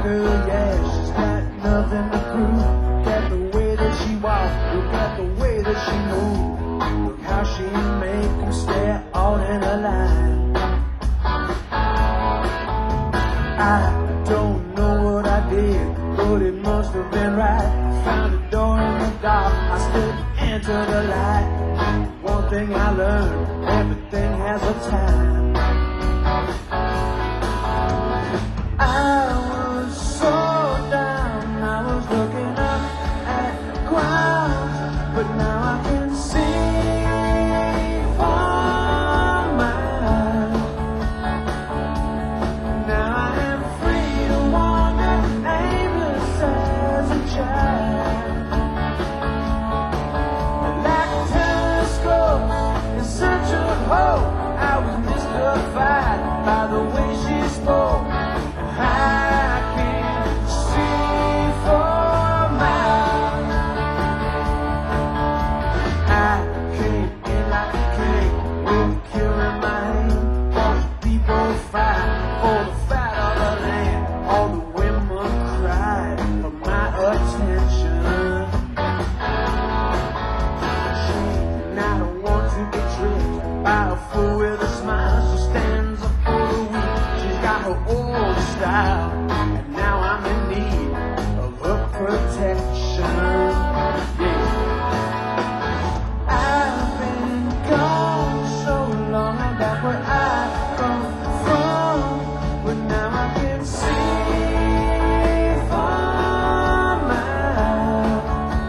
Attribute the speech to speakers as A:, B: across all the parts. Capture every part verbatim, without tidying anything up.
A: girl, yeah, she's got nothing to prove. Look at the way that she walks, look at the way that she moves. Look how she make them stare all in a line. I don't know what I did, but it must have been right. Found a door in the dark, I slipped into the light. One thing I learned, everything has a time. I was so down, I was looking up at the ground, but now I can see for mine. Now I am free to wander, aimless as a child. Like a telescope in search of hope, I was mystified by the way she spoke. I can see for miles. I came in like a king with a kill in my hand. All the people fight for the fat of the land. All the women cried for my attention. And I don't want to be tricked by a fool with a smile. She stands up for the weak. She's got her old style, and now I'm in need of her protection. Yeah. I've been gone so long, I'm back where I come from, but now I can see for miles.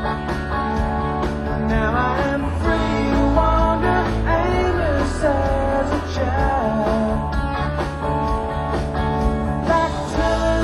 A: Now I am free to wander, aimless as a child. Like a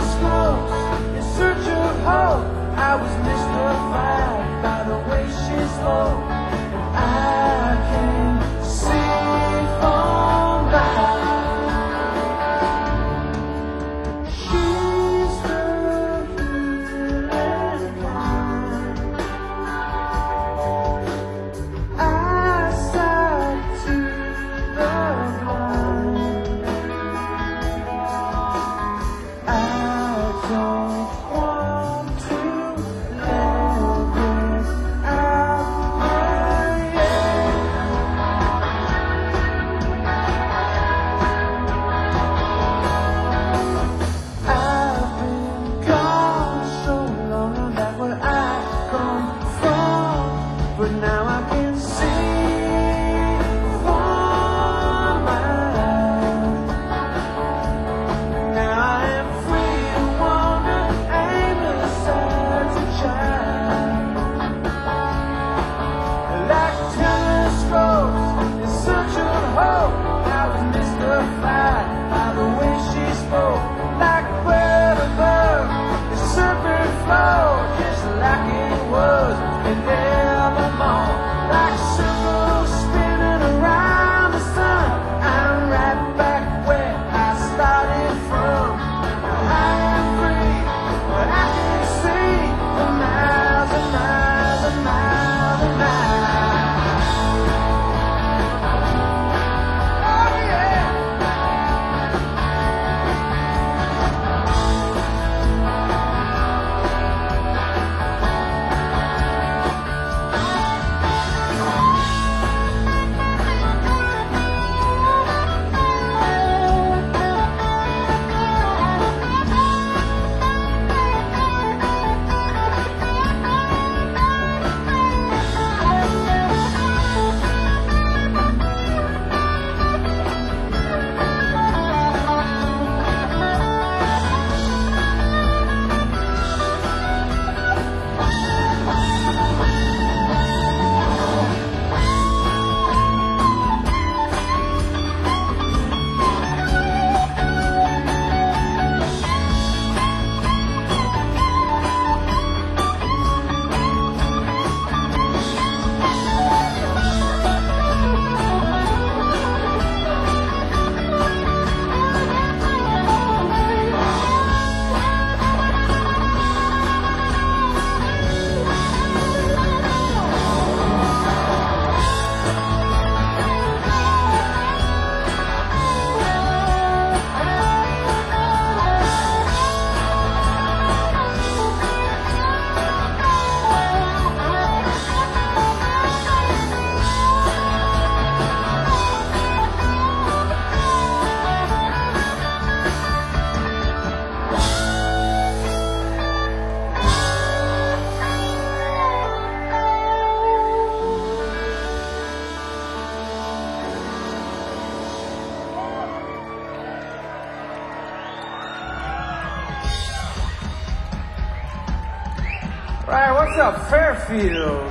A: what's up, Fairfield?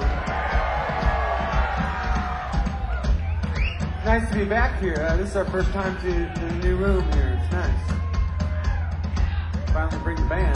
A: Nice to be back here. Uh, this is our first time to, to the new room here. It's nice. Finally bring the band.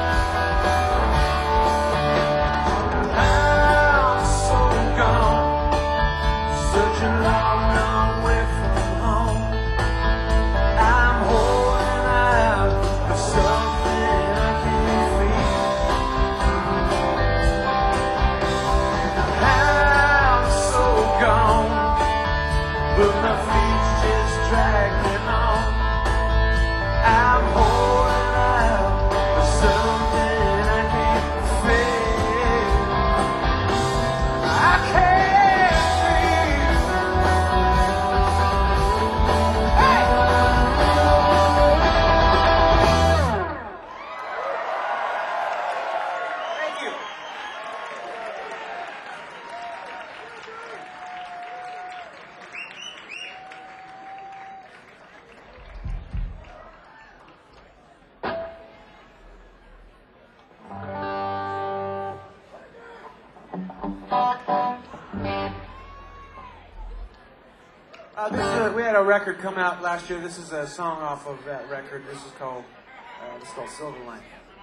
A: I'm so gone. we had a record come out last year. This is a song off of that record. This is called, uh, this is called Silver Line.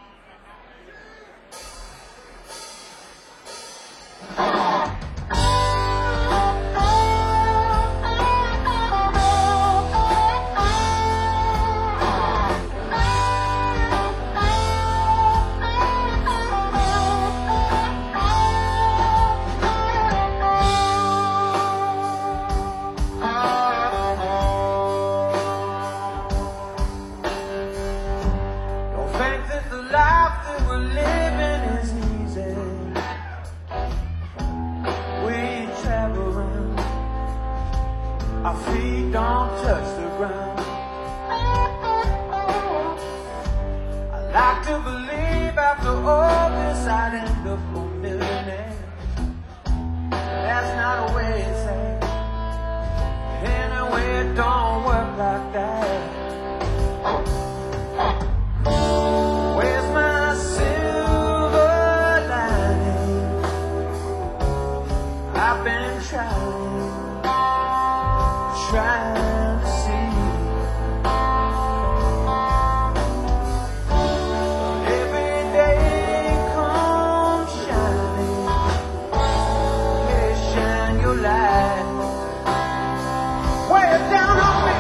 A: Our feet don't touch the ground. I like to believe after all this I'd end up a millionaire. That's not the way it's at. Anyway, it don't work like that. Where's my silver lining? I've been trying Trying to see every day comes shining. Yeah, shine your light way down on me.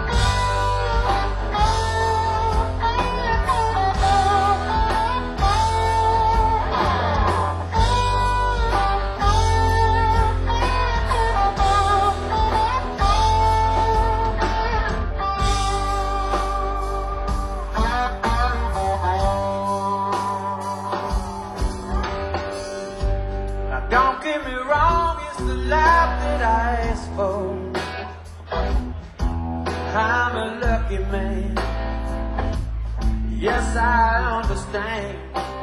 A: Don't get me wrong, it's the life that I asked for. I'm a lucky man. Yes, I understand.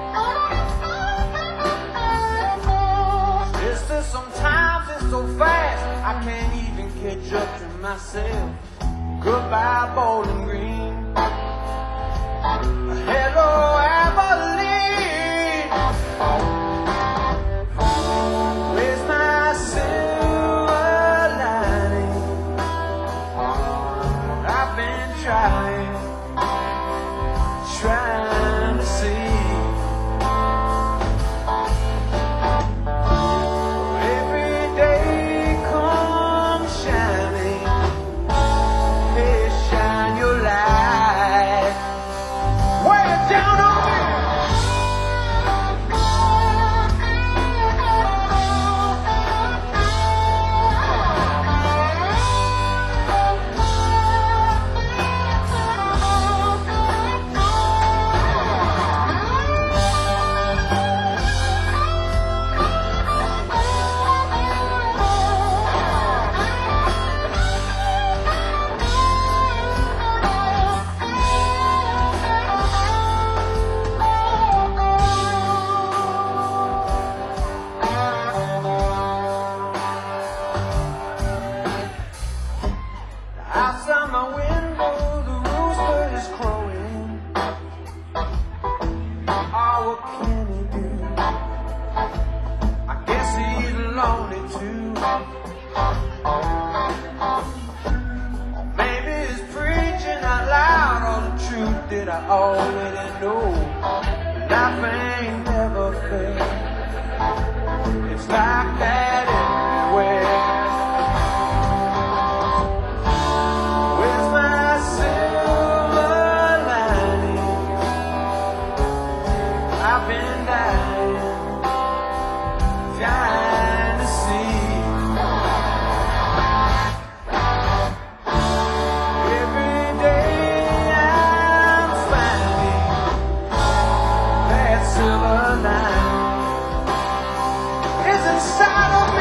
A: It's just sometimes it's so fast I can't even catch up to myself. Goodbye, Bowling Green. Hello, Abilene. Trying, trying to see every day comes shining. Hey, shine your light way down on me. Outside my window, the rooster is crowing. Oh, what can he do? I guess he's lonely too. Or maybe he's preaching out loud all the truth that I already know. Life ain't never fair. It's like that everywhere. I've been dying, dying to see every day I'm finding that silver line is inside of me.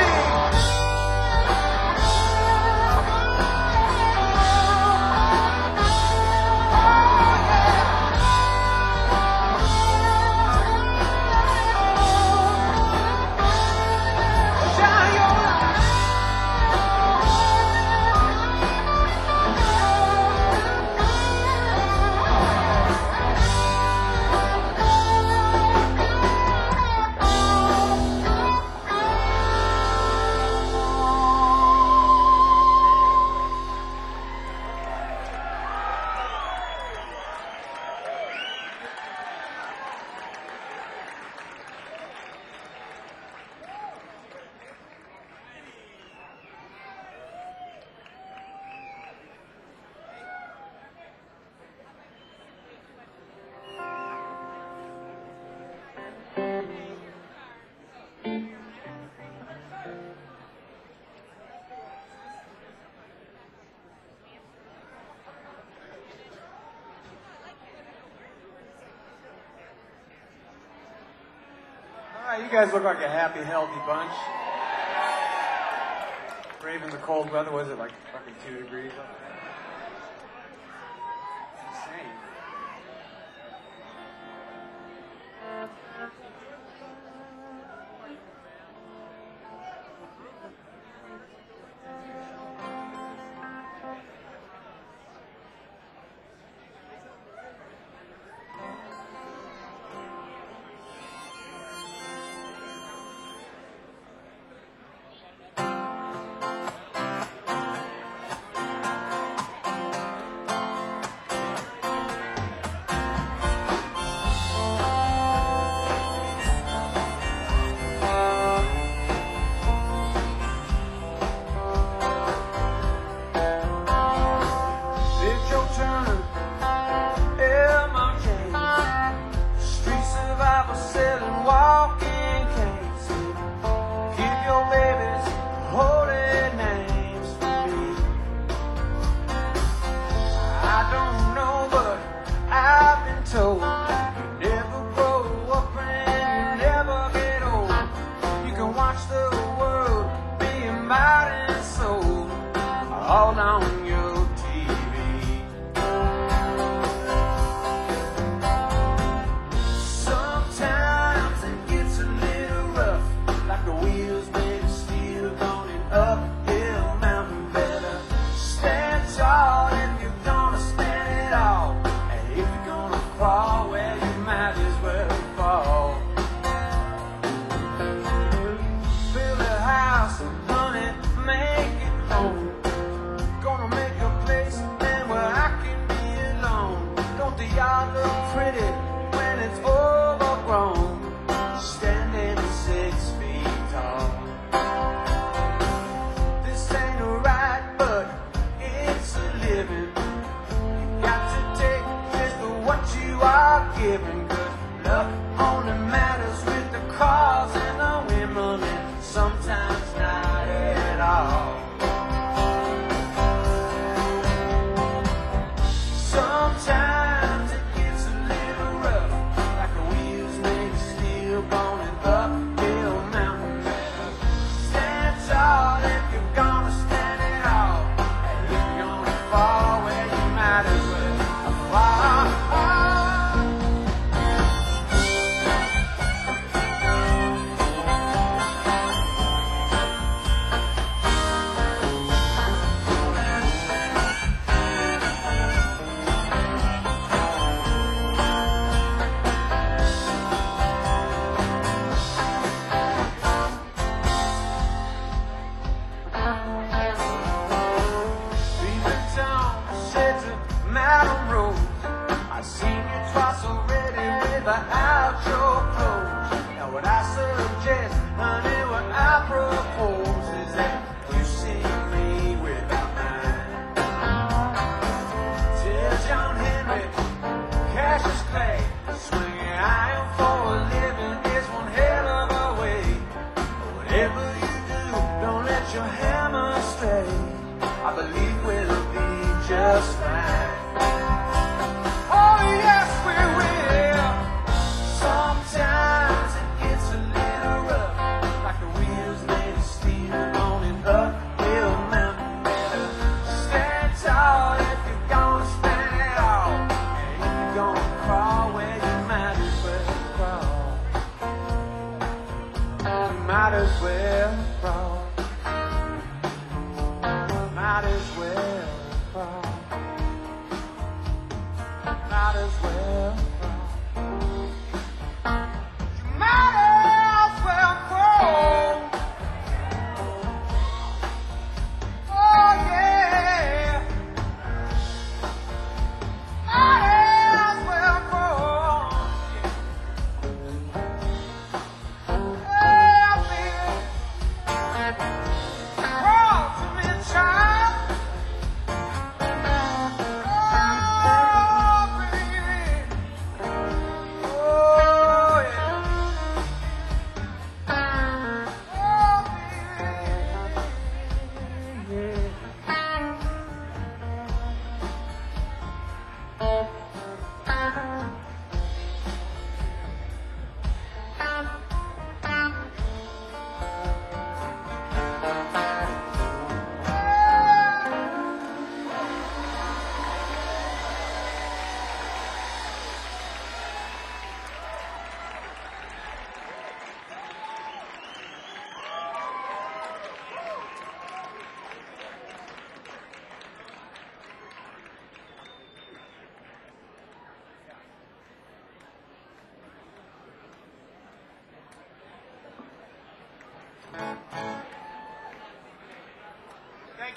A: You guys look like a happy, healthy bunch. Braving the cold weather. Was it like fucking two degrees up there? Insane.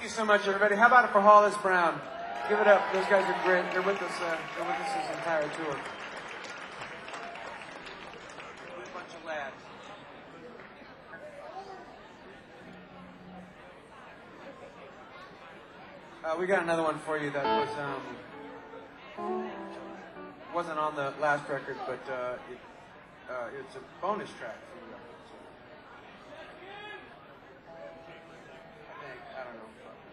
A: Thank you so much, everybody. How about it for Hollis Brown? Give it up. Those guys are great. They're with us. Uh, they're with us this entire tour. What a bunch of lads. Uh, we got another one for you that was um, wasn't on the last record, but uh, it, uh, it's a bonus track for the record. So. I think I don't know.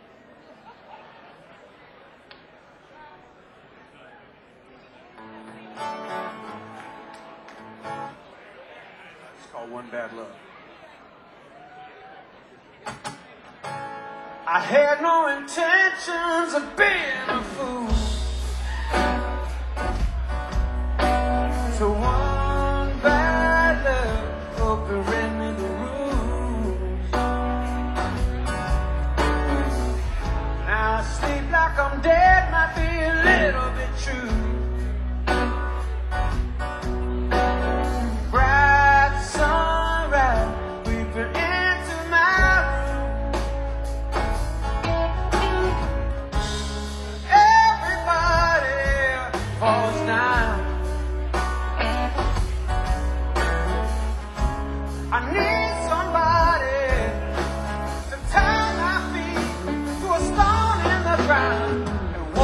A: It's called One Bad Love. I had no intentions of being a fool. So one bad love, hope you read me the rules. Now I sleep like I'm dead, might be a little bit true. Bright sunrise, weeping into my room. Everybody falls down. I need somebody to tie my feet to a stone in the ground. And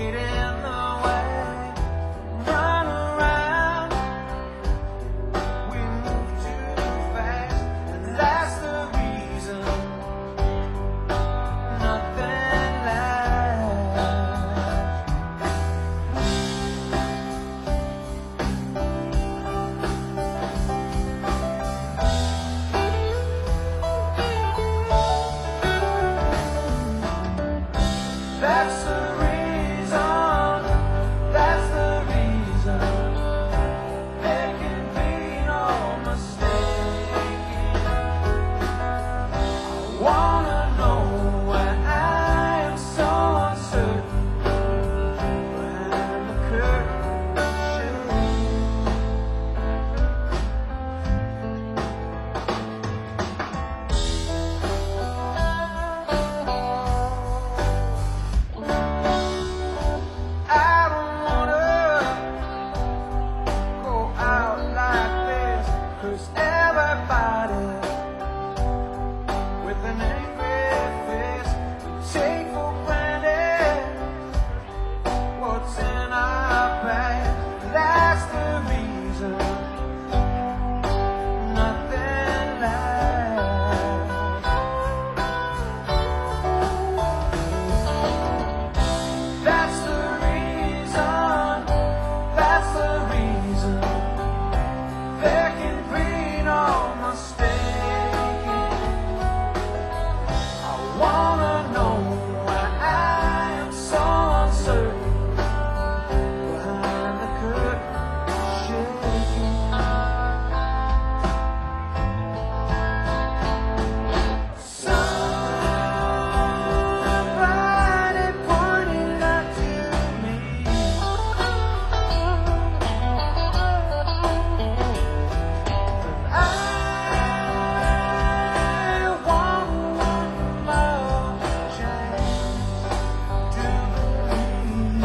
A: get in the way, run around. We move too fast, and that's the reason nothing lasts. That's the reason, that's the reason. There can be no mistaking. I wanna know why I am so uncertain behind the curtain. I don't wanna go out like this, 'cause everybody with an angry fist take for granted what's in our past. That's the reason nothing lasts. That's the reason, that's the reason. There can be no mistaking. I wanna know why I am so uncertain behind the curtain shaking. Somebody pointed out to me that I want one more chance to believe.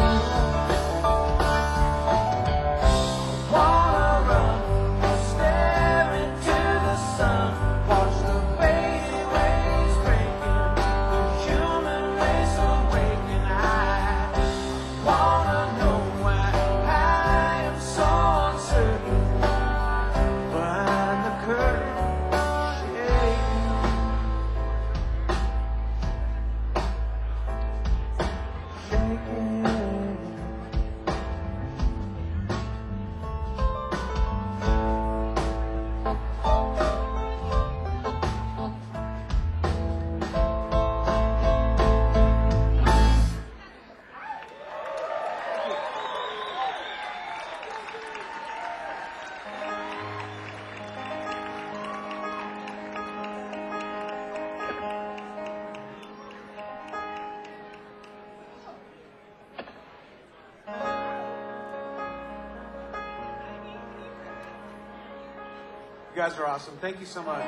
A: Wanna run, stare into the sun, watch the baby waves breaking, the human race awaken. I wanna know why I am so uncertain behind the curtain shaking. Shaking. You guys are awesome. Thank you so much.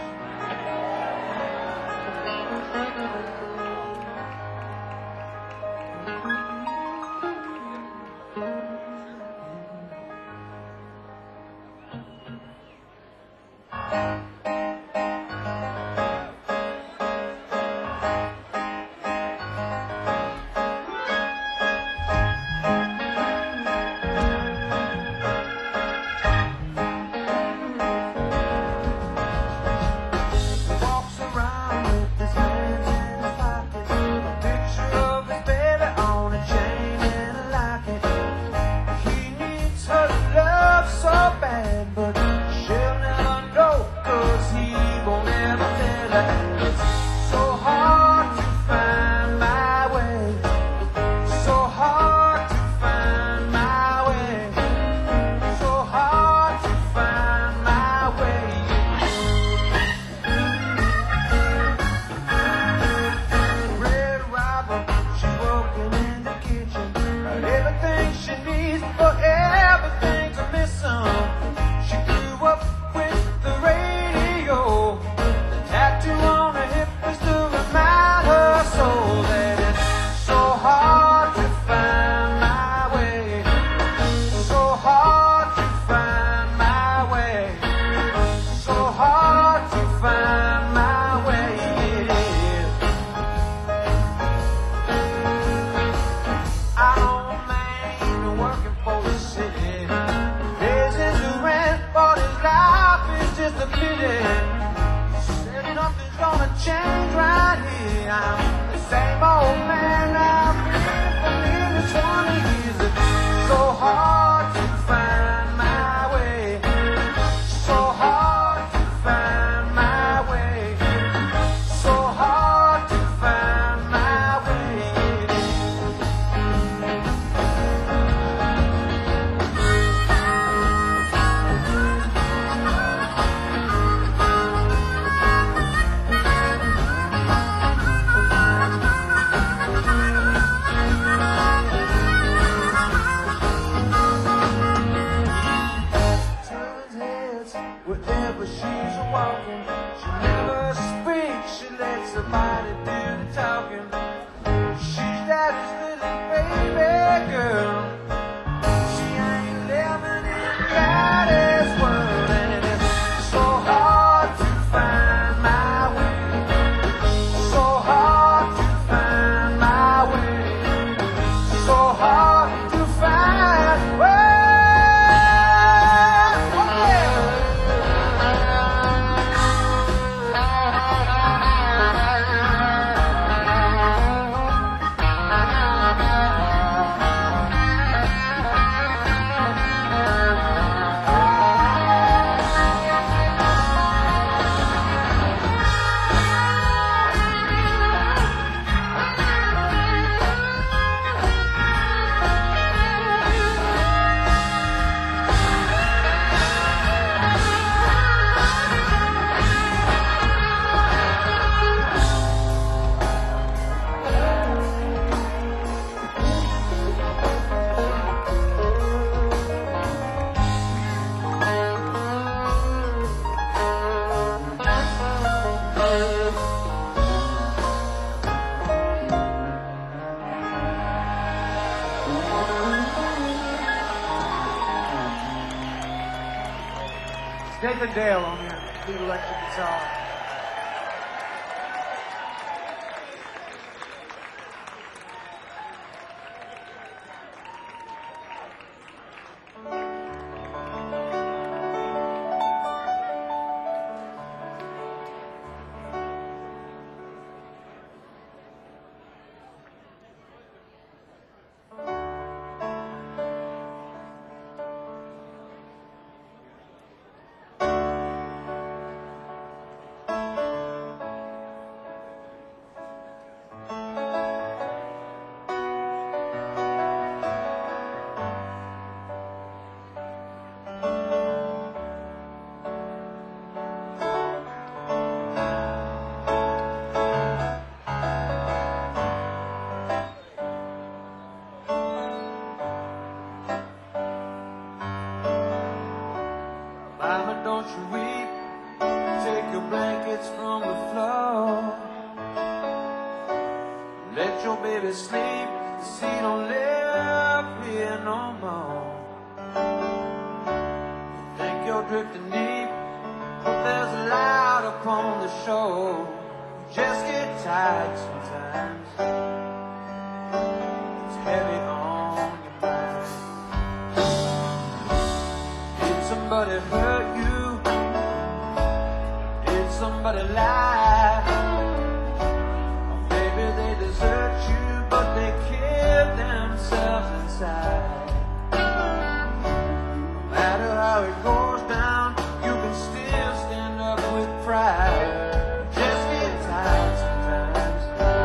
A: Walks around with his hands in his pockets, a picture of his baby on a chain and a locket. He needs her love so bad, but she'll never know, 'cause he won't ever tell her. It's so hard to find my way, so hard to find my way, so hard to find my way. Red Robin, she's working in the kitchen, got everything she needs, but everything's a missing. She grew up with the radio, the tattoo on her hip is to remind her soul that it's so hard to find my way, so hard to find my way, so hard to find my way. I don't lady. She said nothing's gonna change right here. I'm the same old man I've been for nearly twenty years. It's so hard to find my way. So hard to find my way. So hard to find my way. Wherever she's walking, she never speaks, she lets somebody do the talking. She's daddy's little baby girl. She ain't living in daddy's world, and it is so hard to find my way. So hard to find my way. So hard to find way. David Dale on your lead electric guitar. Mama, don't you weep. Take your blankets from the floor. Let your baby sleep. The sea don't live here no more. You think you're drifting deep, but there's a light upon the shore. You just get tired sometimes. It's heavy on your mind. Did somebody hurt you? Did somebody lie? Or maybe they desert you, but they kill themselves inside. No matter how it goes down, you can still stand up with pride. Just get tired sometimes.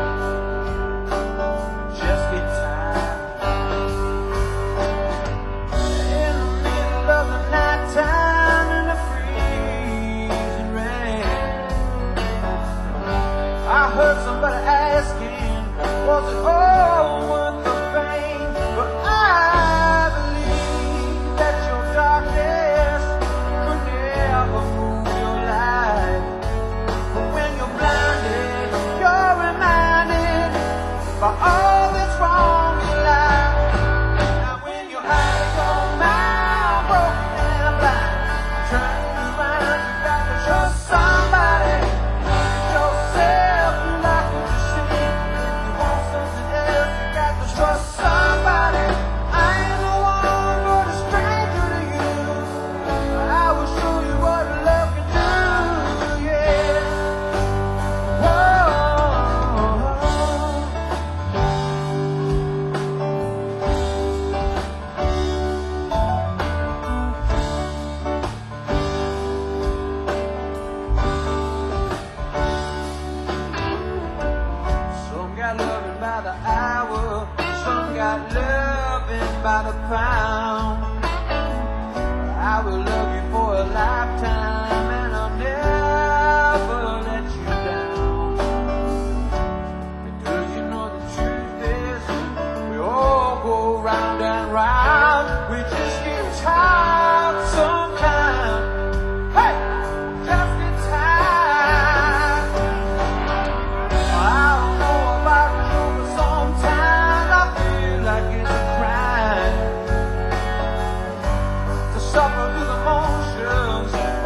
A: Just get tired. In the middle of the night time, in the freezing rain, I heard somebody asking, was it all worth the pain? But I by the pound. I will love you for a lifetime, and I'll never let you down. Because you know the truth is, we all go round and round. We just get tired sometimes. Hey, just get tired. I don't know about you, but sometimes I feel like it's a crime to suffer through the motions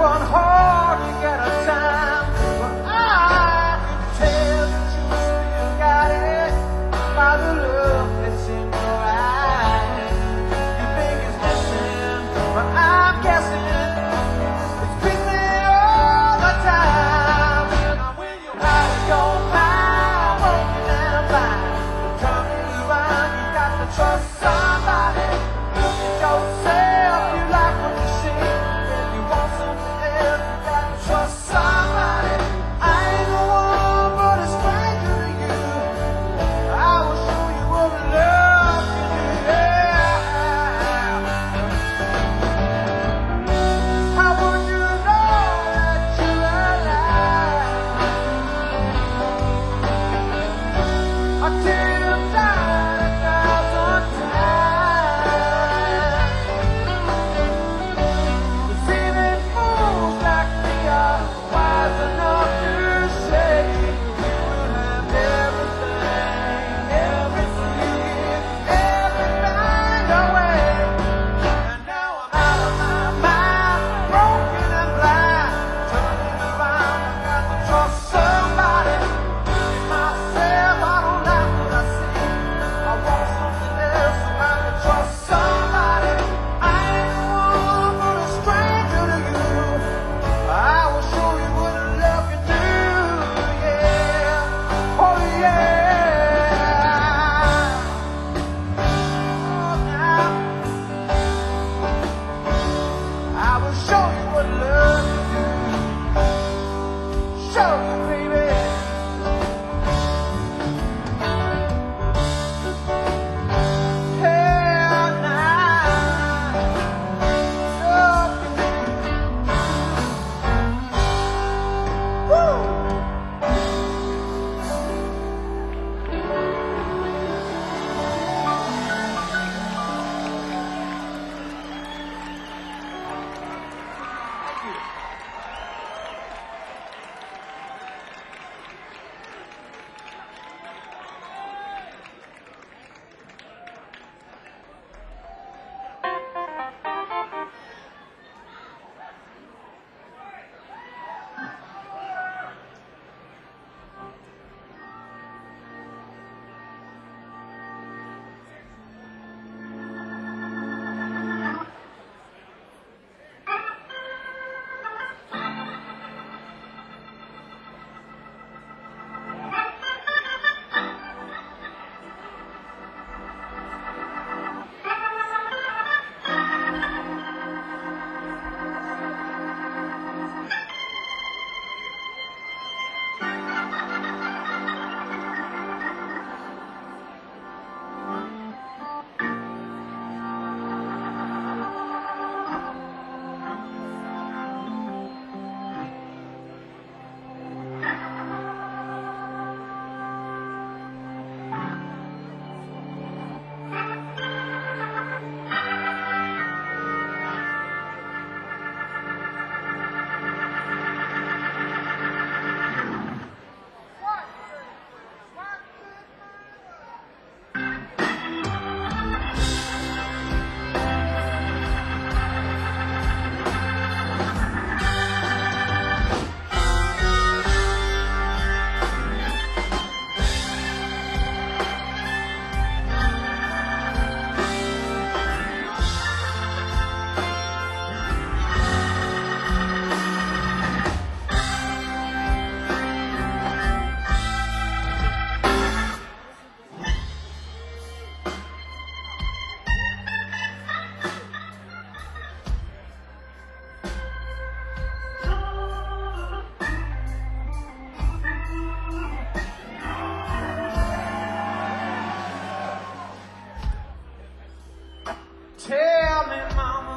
A: Tell me, mama,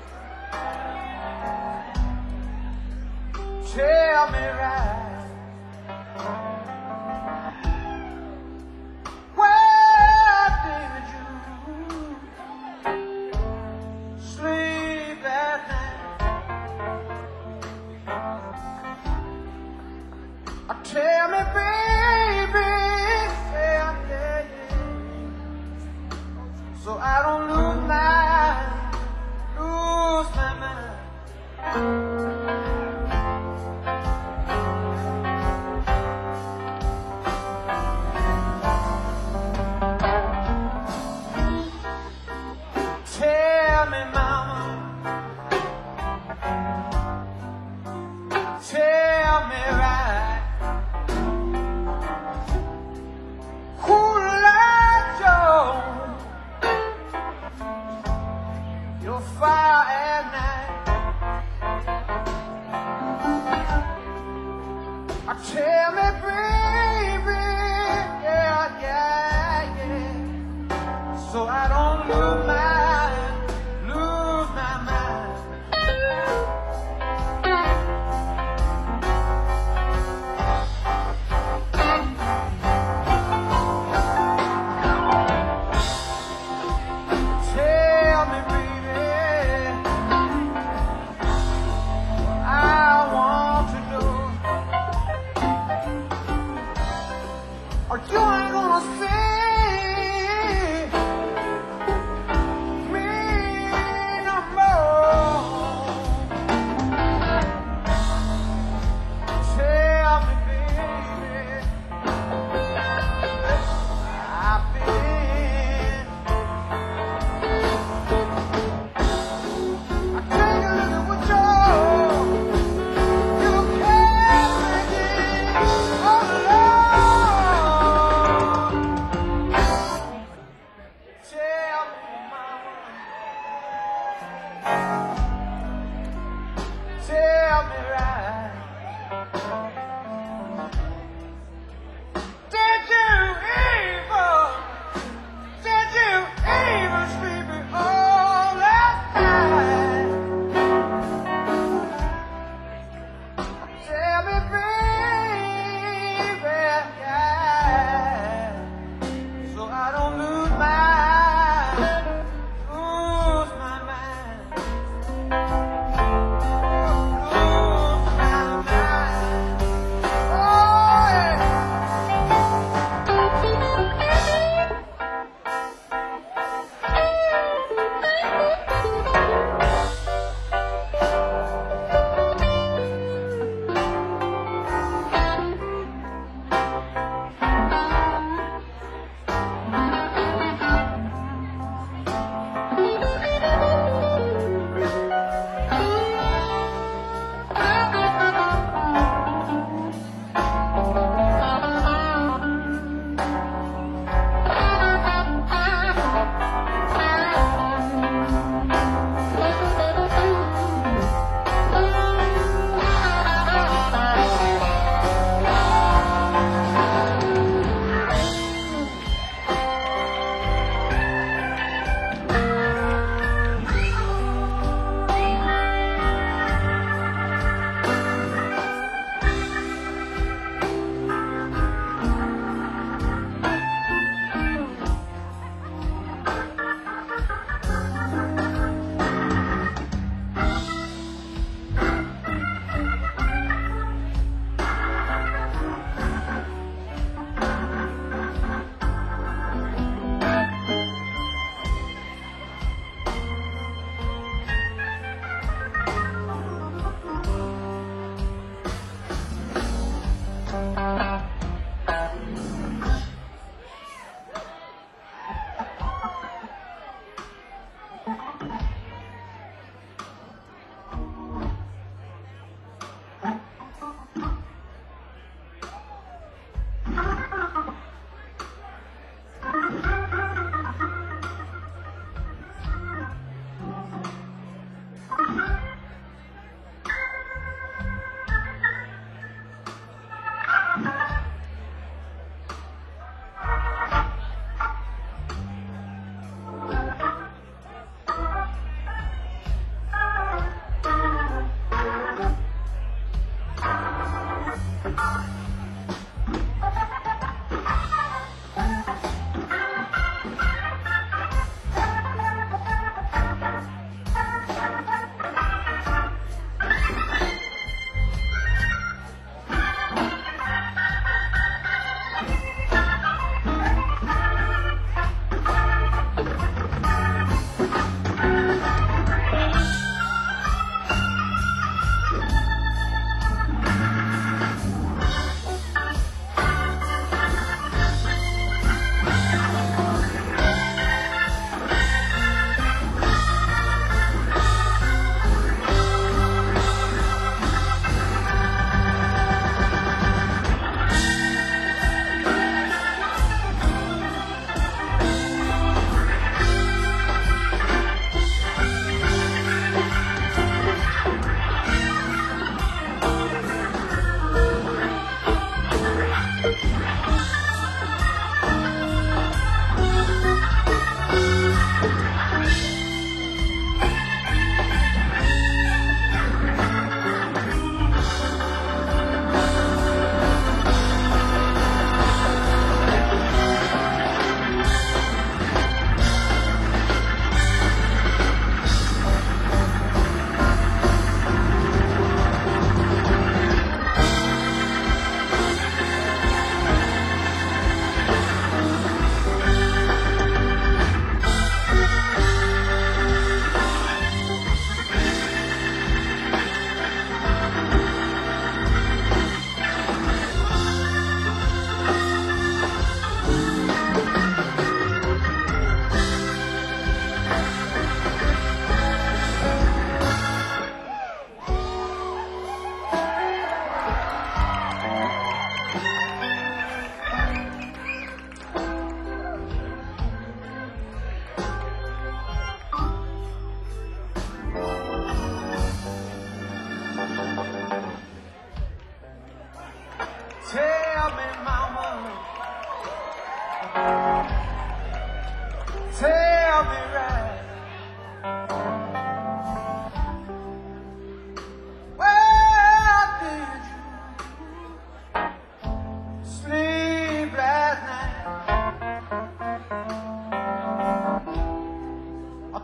A: tell me right, where did you sleep that night? Tell me, baby, yeah, yeah, yeah, so I don't lose my, lose my mind. Tell me, mama, tell me right, who let you your fire at night? Tell me, baby, yeah, yeah, yeah, so I don't lose my, lose my mind. Tell me, baby, I want to know, or you ain't gonna say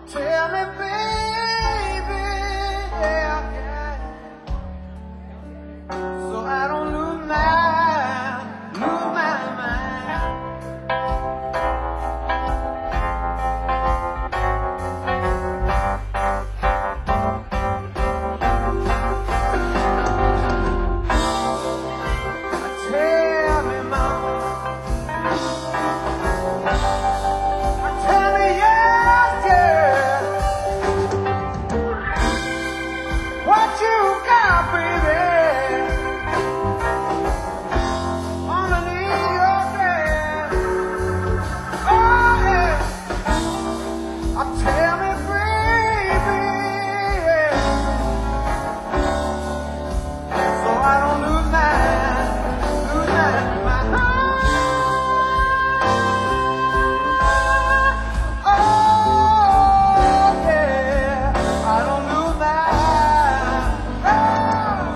A: Tell me, baby, yeah, yeah. So I don't lose my, lose my mind. Tell me, mama. Tell me, yeah, yeah. What you got, baby? Underneath your dress. Oh, yeah. Oh, tell me, baby, yeah. So I don't lose my, lose my, my heart. Oh, yeah. I don't lose my heart.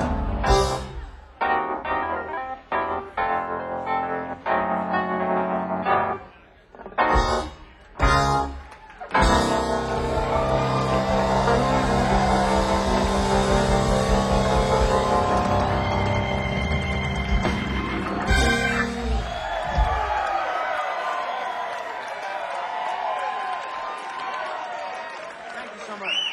A: Thank you so much.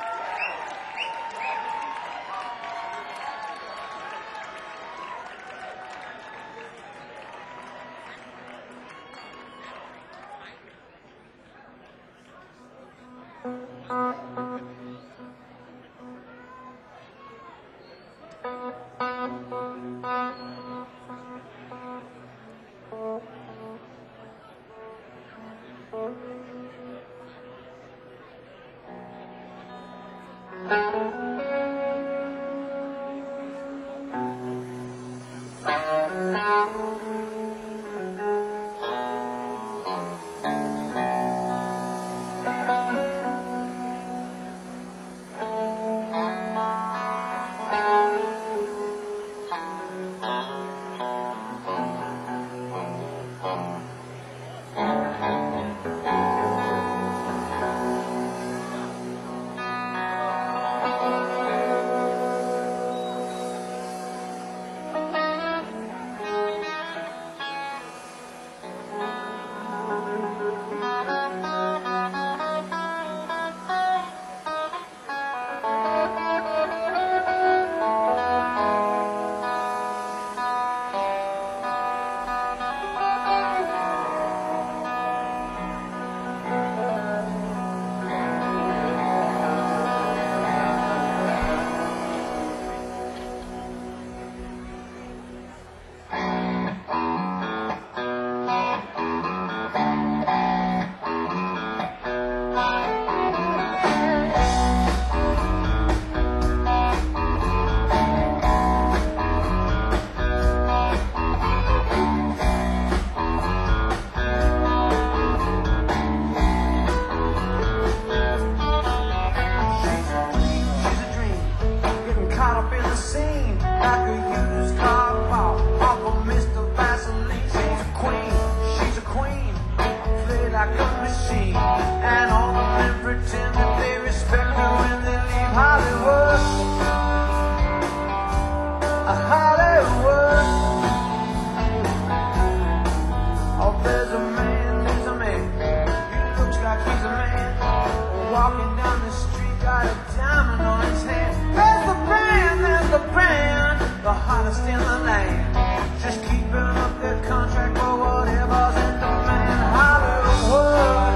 A: Walking down the street, got a diamond on his hand. There's the brand, there's the brand, the hottest in the land. Just keeping up their contract for whatever's in demand. Hollywood,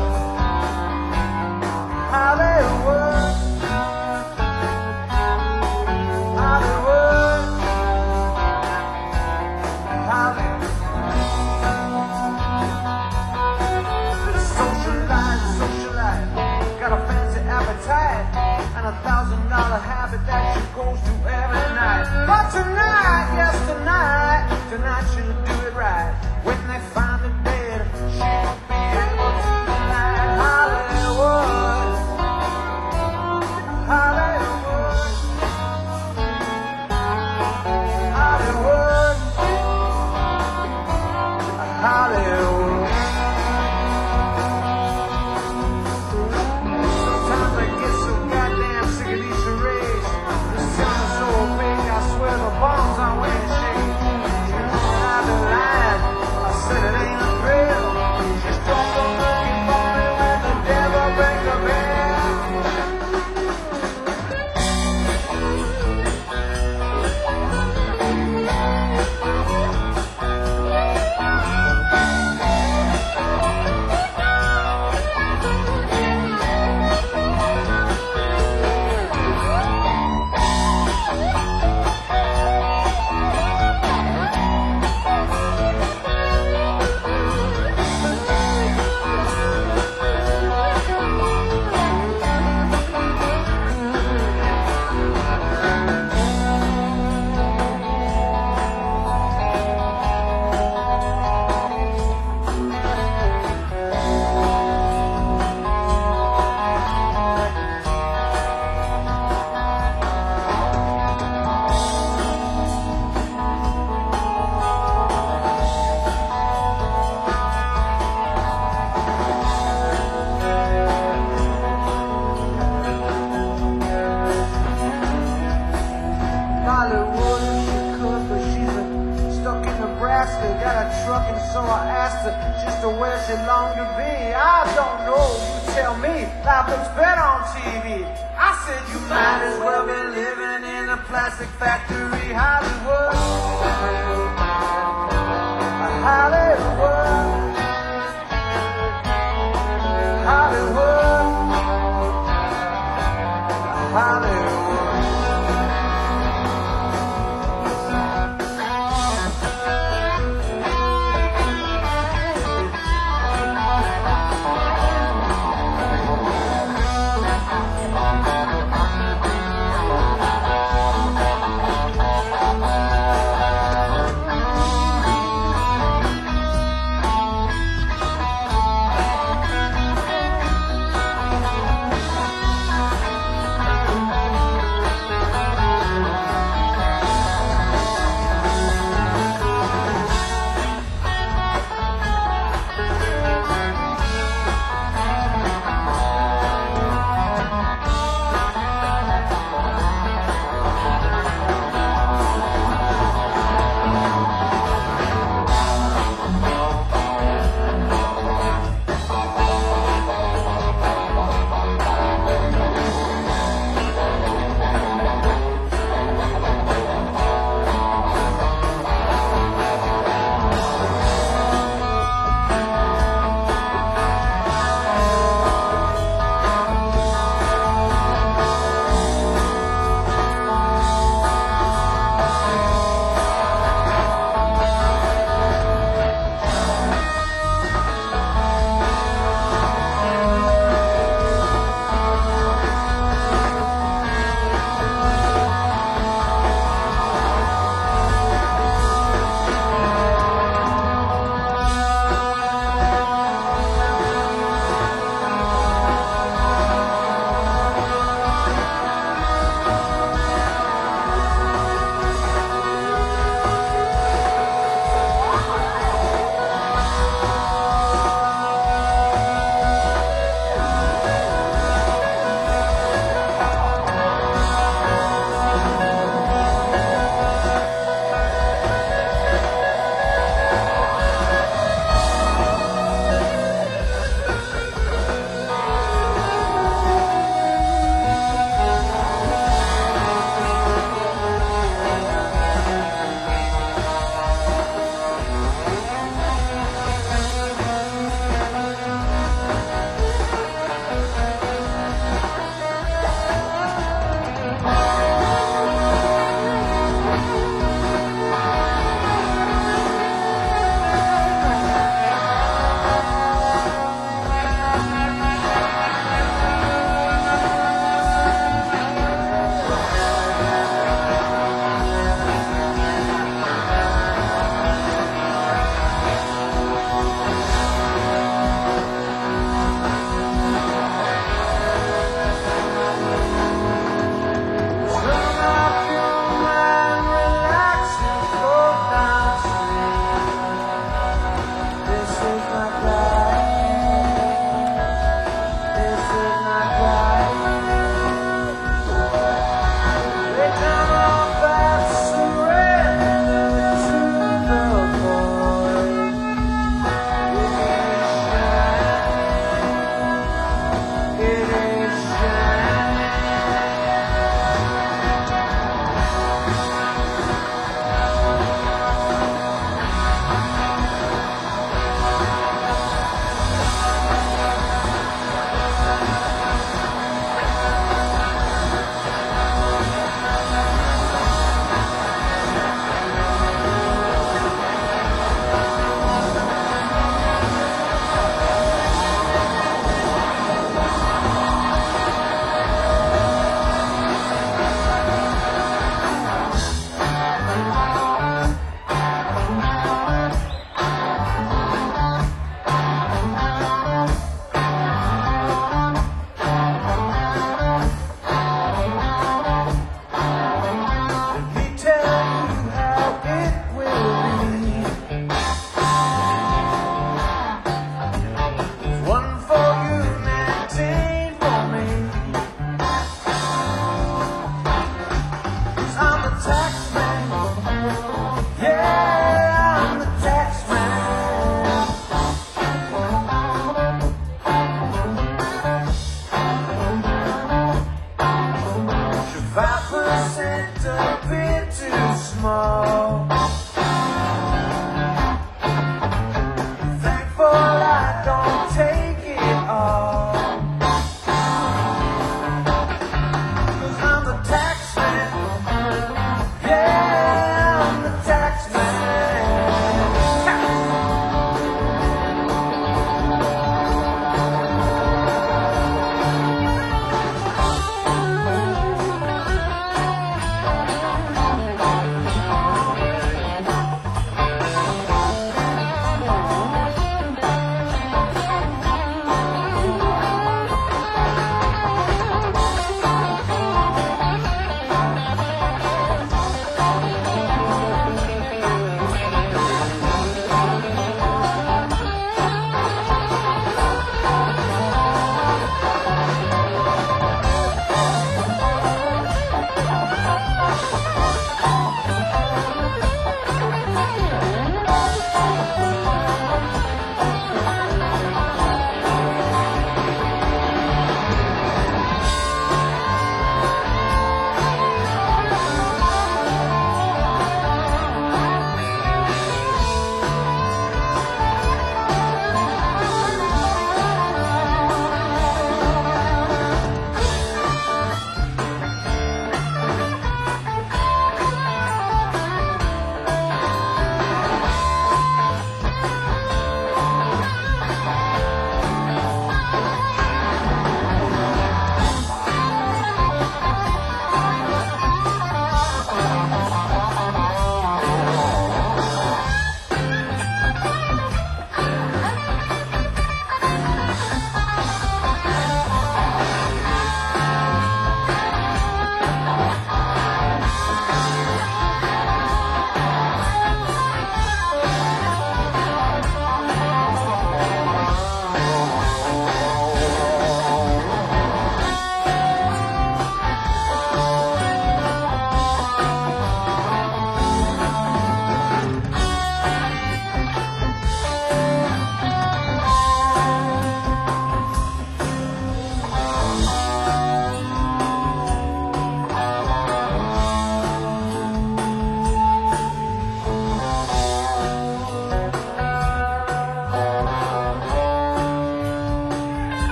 A: Hollywood, Hollywood, Hollywood. Socialize, socialize. Got a fancy appetite and a thousand dollar habit that she goes to every night. But tonight, yes tonight, tonight she'll do it right. When they find her dead, she won't be able to deny it. Hollywood, Hollywood, Hollywood, Hollywood. so I asked her just to where she longed to be. I don't know, you tell me, life looks better on T V. I said you might as well be living in a plastic factory, Hollywood. Hollywood. Hollywood. Hollywood.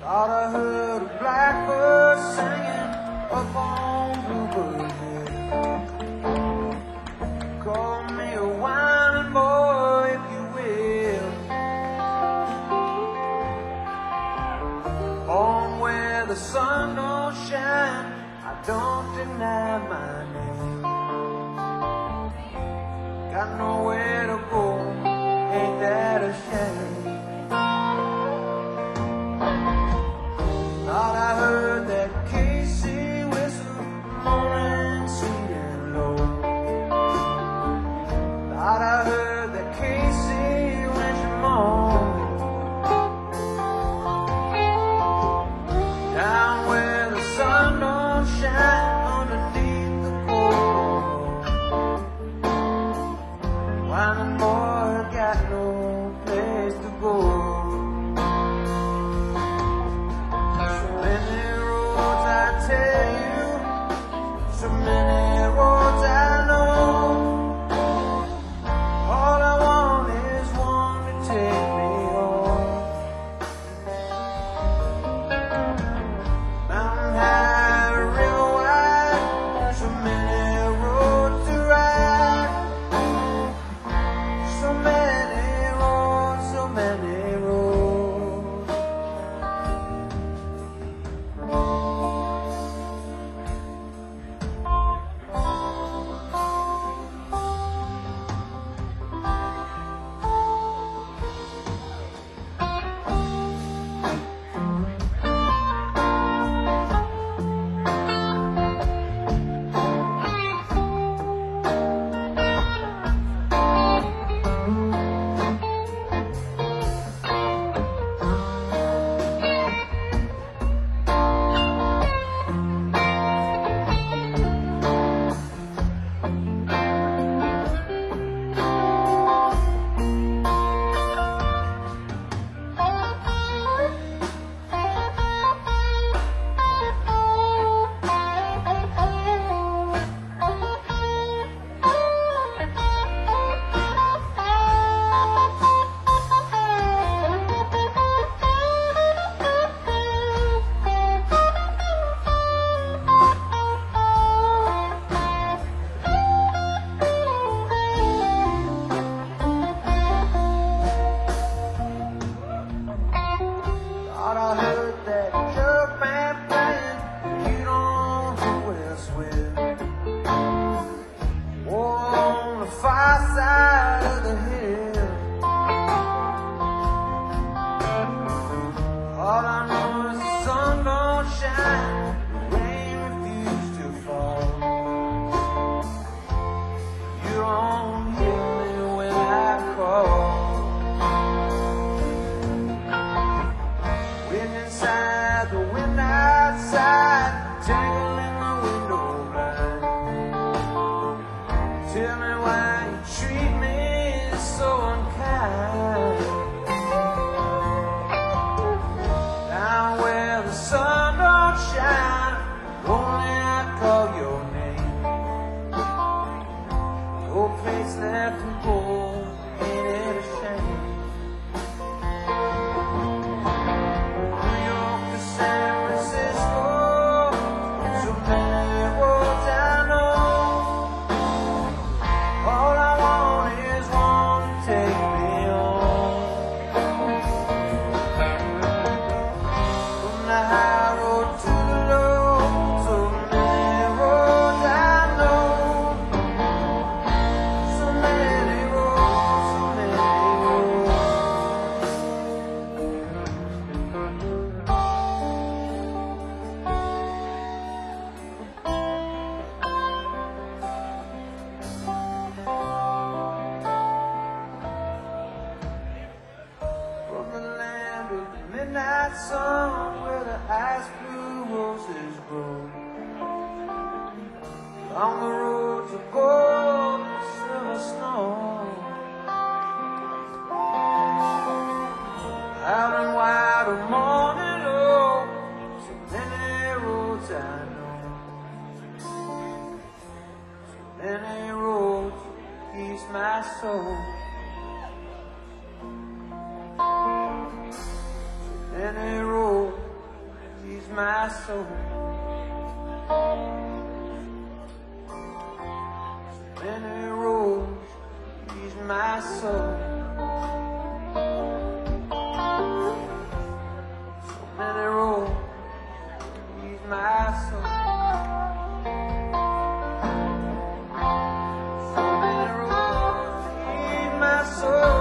A: Thought I heard a blackbird singing up on Bluebird Hill. Call me a whining boy if you will. On where the sun don't shine, I don't deny my name. Got nowhere to go, ain't that a shame? Thought I heard that Casey whistle, moaning sweet and low. Thought I heard that Casey when she moaned. Down where the sun don't shine underneath the cold. Winding boy got no place to go. So many roads I know, all I want is one to take me home. Mountain high, river wide, so many roads to ride. So many roads, so many roads. Thought I heard that jug band playing, you don't know what else with. War on the far side of the hill. All I know is the sun don't shine, the rain refuses to fall. You don't hear me when I call. Inside, the wind outside, tangling the window blind. Tell me why you treat me so unkind. Down where the sun don't shine, only I call your name. No place left to go, ain't it a shame? Midnight sun where the ice blue roses grow. On the roads of gold and silver snow. Out and wide of morning low, so many roads I know. So many roads ease my soul. Any road my soul. Many roads leads my soul. So many roads leads my soul. So many roads lead my soul.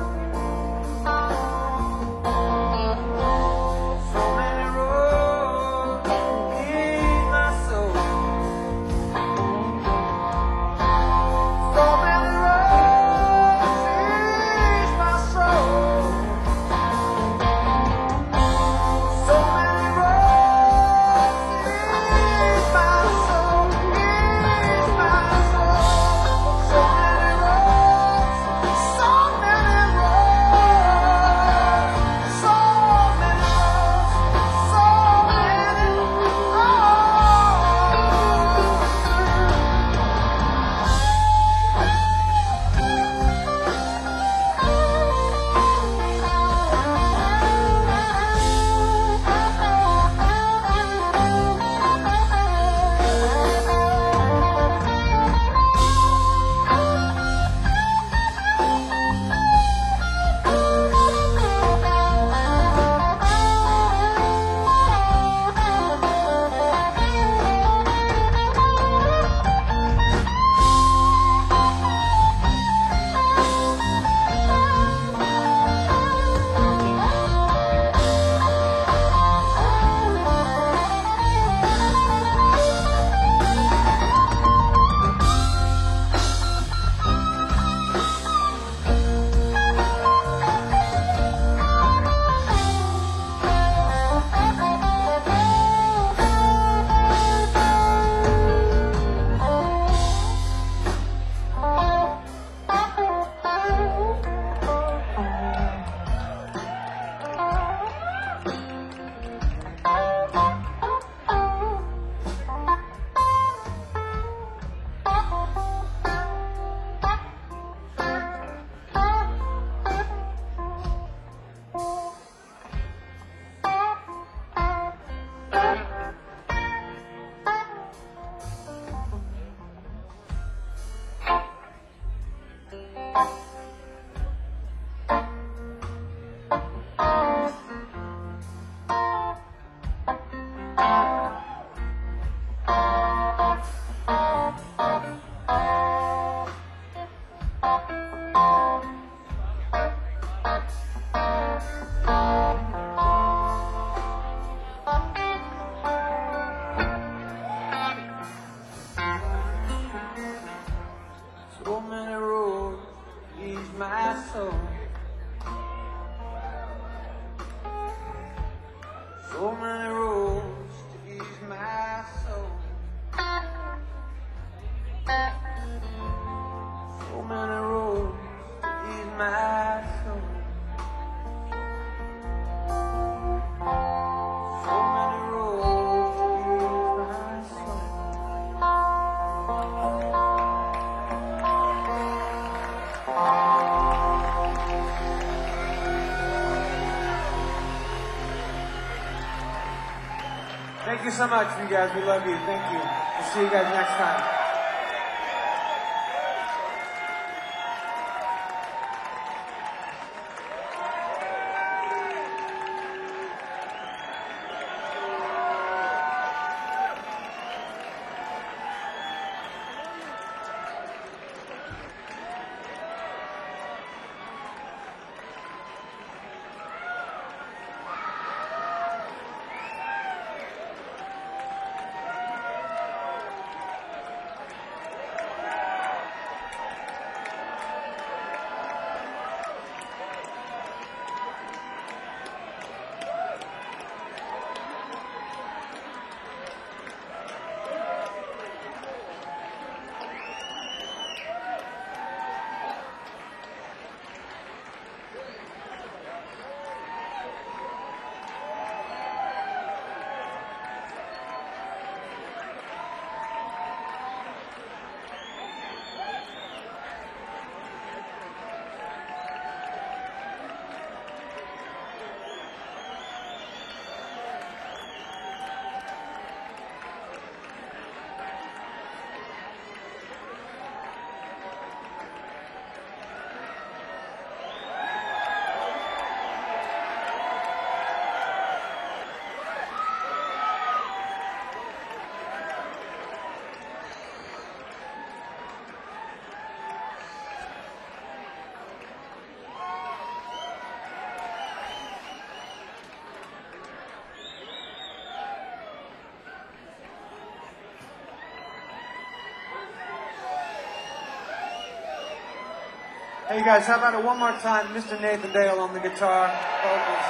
A: So many roads leads my soul. So many roads to ease my soul. So many roads to ease my soul. So many roads to ease my soul. Thank you so much, you guys. We love you. Thank you. We'll see you guys next time. Hey, you guys, how about it one more time? Mister Nathan Dale on the guitar, vocals.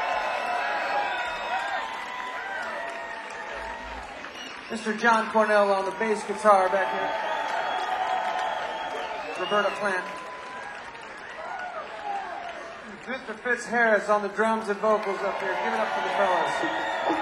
A: Mister John Cornell on the bass guitar back here. Roberta Plant. Mister Fitz Harris on the drums and vocals up here. Give it up for the fellas.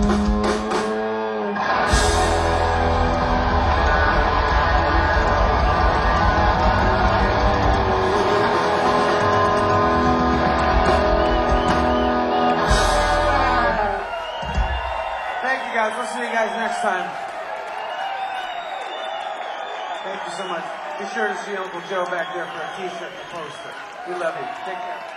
A: Thank you guys. We'll see you guys next time. Thank you so much. Be sure to see Uncle Joe back there for a t-shirt and a poster. We love you. Take care.